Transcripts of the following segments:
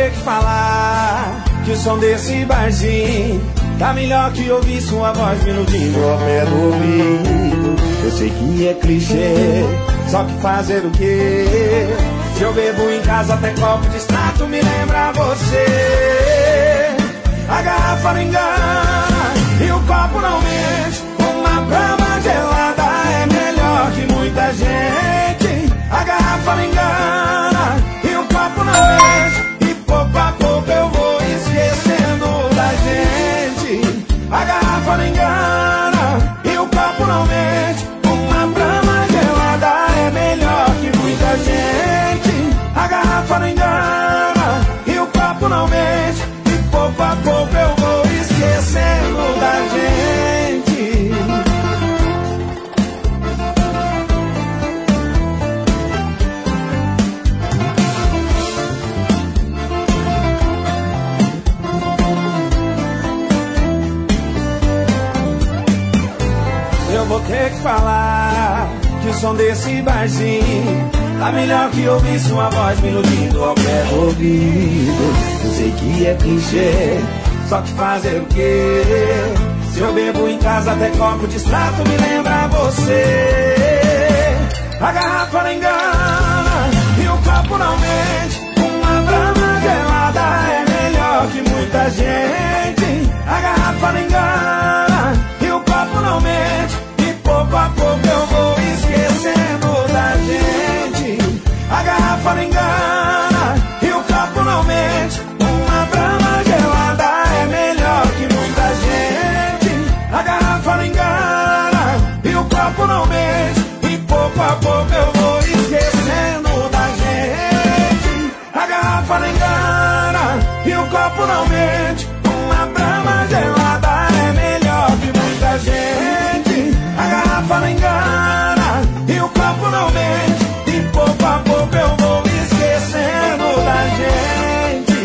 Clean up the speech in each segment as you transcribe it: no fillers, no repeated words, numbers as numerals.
ter que falar que o som desse barzinho tá melhor que ouvir sua voz me iludindo ao pé do ouvido. Eu sei que é clichê, só que fazer o quê? Se eu bebo em casa até copo de extrato me lembra você. A garrafa não engana e o copo não mente. Uma brama gelada é melhor que muita gente. A garrafa não engana e o copo não mente. E pouco a pouco eu vou esquecendo da gente. A garrafa não engana e o copo não mente. Uma brama gelada é melhor que muita gente. A garrafa não engana e o copo não mente. E pouco a pouco eu vou esquecendo da gente. Eu vou ter que falar que o som desse barzinho tá melhor que ouvir sua voz me iludindo ao pé do ouvido. Eu sei que é clichê, só que fazer o quê? Se eu bebo em casa até copo de extrato me lembra você. A garrafa não engana e o copo não mente. Uma brama gelada é melhor que muita gente. A garrafa não engana e o copo não mente. E pouco a pouco eu vou esquecendo da gente. A garrafa não engana e o copo não mente. Uma brama gelada é melhor que muita gente. A garrafa não engana e o copo não mente. E pouco a pouco eu vou esquecendo da gente. A garrafa não engana e o copo não mente. Uma brama gelada é melhor que muita gente. A garrafa não engana e o copo não mente. E pouco a pouco eu vou esquecendo da gente.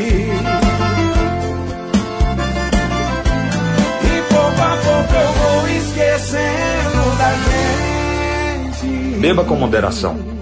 E pouco a pouco eu vou esquecendo da gente. Beba com moderação.